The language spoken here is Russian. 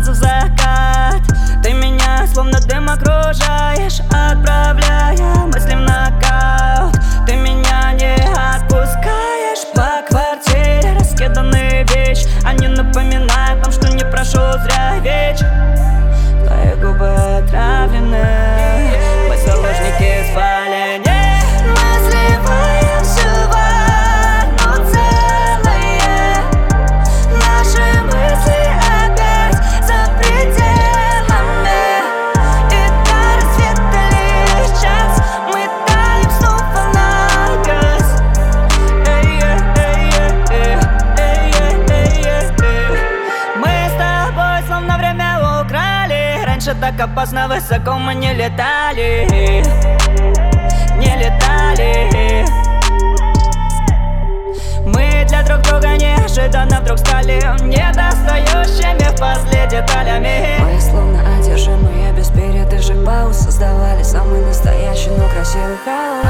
солнце в закат. Ты меня словно дым окружаешь, отправляя мысли в нокаут. Ты меня не отпускаешь. По квартире раскиданные вещи, они напоминают нам, что не прошел зря вечер. Твои губы отравлены, мы заложники спаления. Мы сливаемся в одно целое. Наши мысли опять за пределами. И до рассвета лишь час, мы таем снова на газ. Мы с тобой словно время украли. Раньше так опасно высоко мы не летали. Не летали. Мы для друг друга неожиданно вдруг стали недостающими в пазле деталями. Мы словно одержимые без передышек пауз создавали самый настоящий, но красивый хаос.